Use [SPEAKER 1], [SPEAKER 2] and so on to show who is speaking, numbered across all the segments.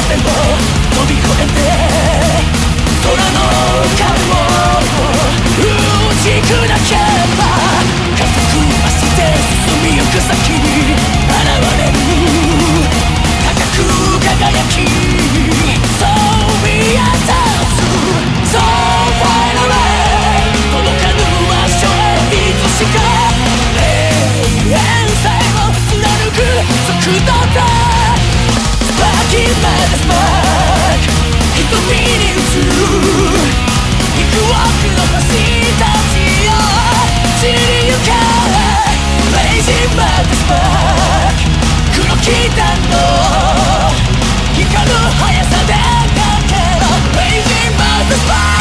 [SPEAKER 1] 線を飛び越えて空の壁を打ち砕けば加速はして進みゆく先に現れる高く輝き So we are dance So far away 届かぬ場所へいつしか永遠さえも貫く速度で Sparking by the spark 瞳に映る幾億の星たちよ散りゆけ Blazing by the spark 黒き弾の光る速さでかけろ Blazing by the spark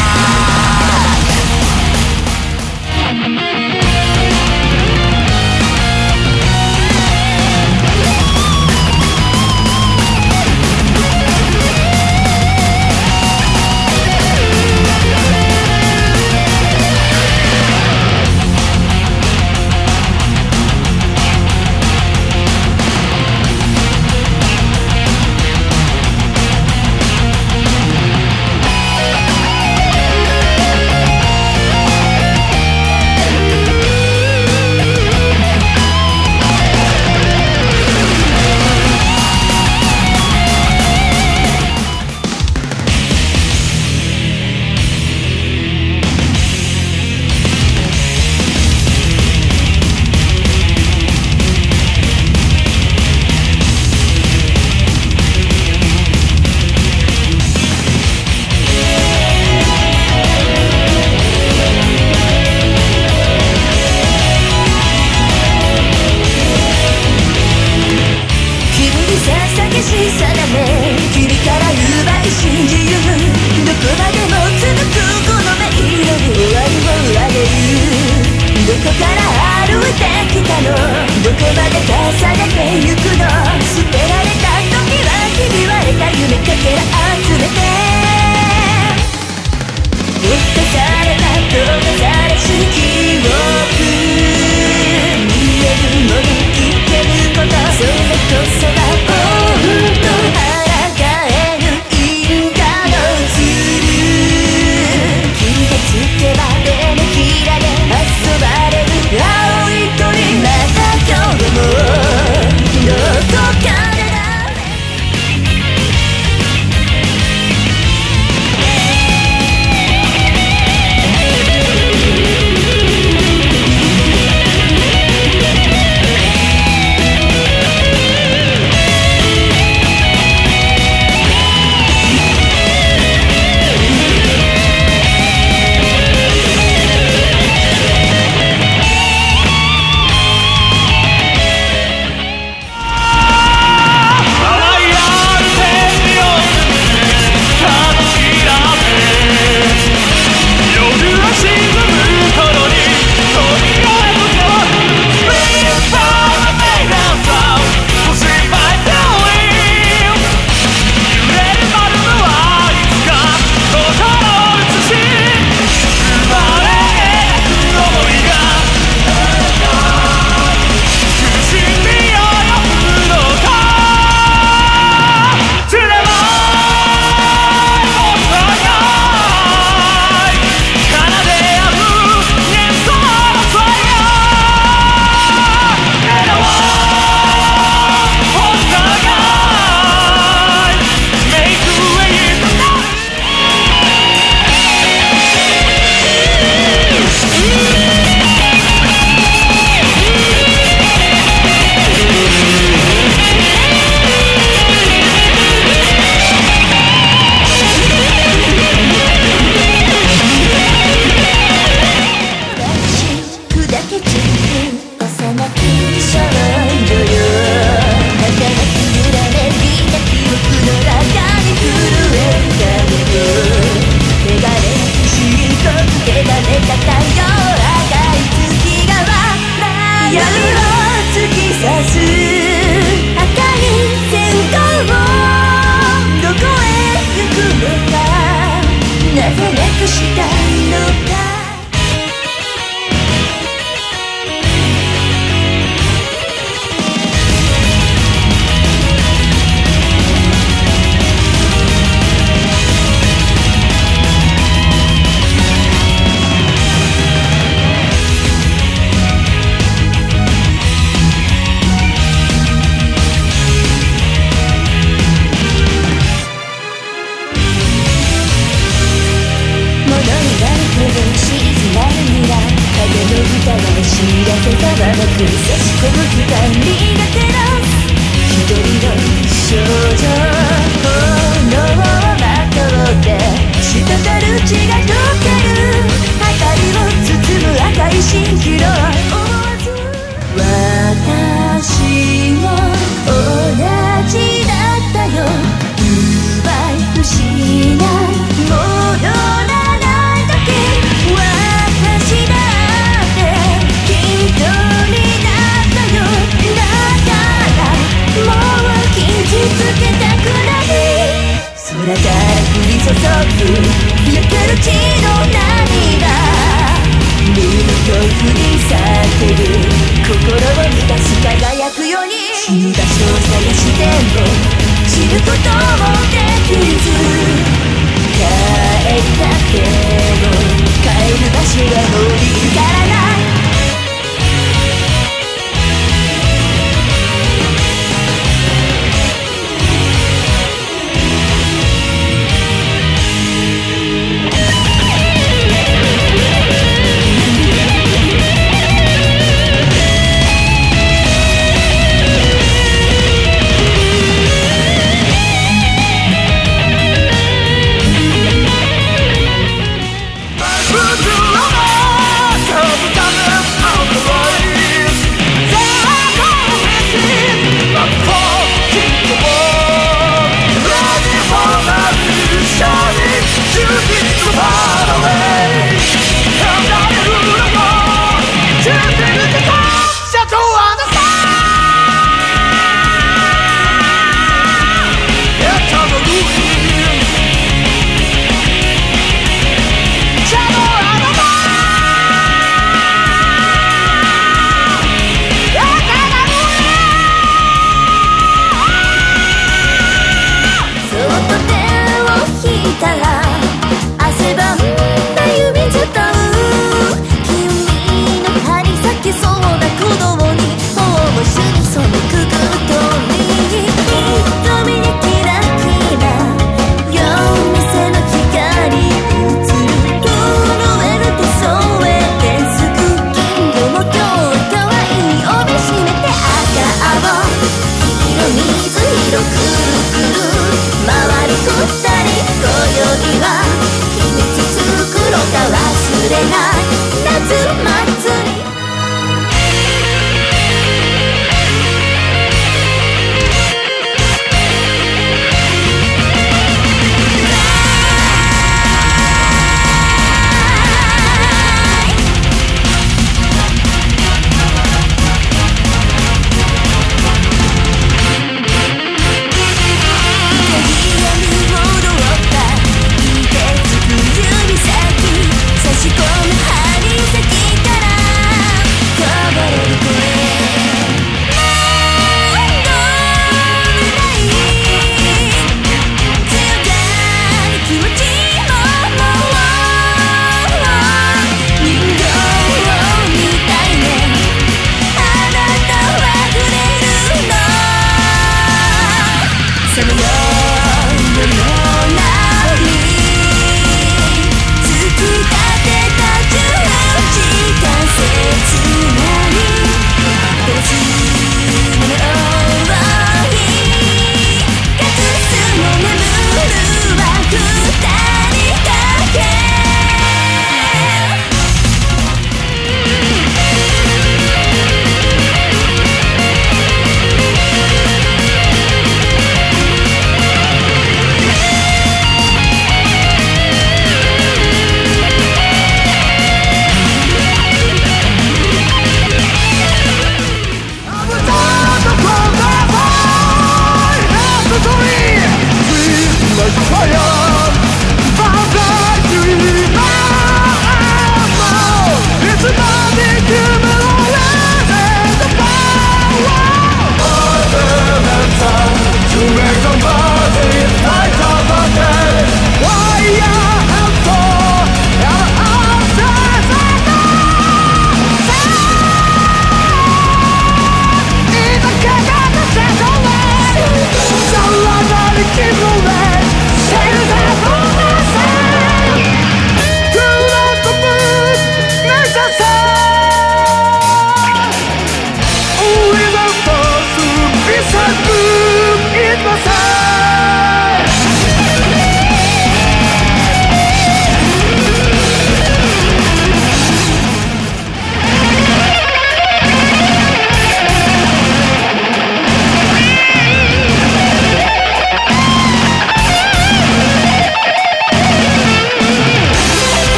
[SPEAKER 1] たまなく差し込む光が照らす一人の少女炎をまとって滴る血が溶ける明かりを包む赤い蜃気楼思わず私も同じだったよ奪い失い戻らないだけ私だってきっとになったよだからもう傷つけたくない空から降り注ぐ焼ける血の涙見ぬ恐怖に叫ぶ心を満たし輝くように死に場所を探しても知ることもできず帰りたくても帰る場所がもう見つからない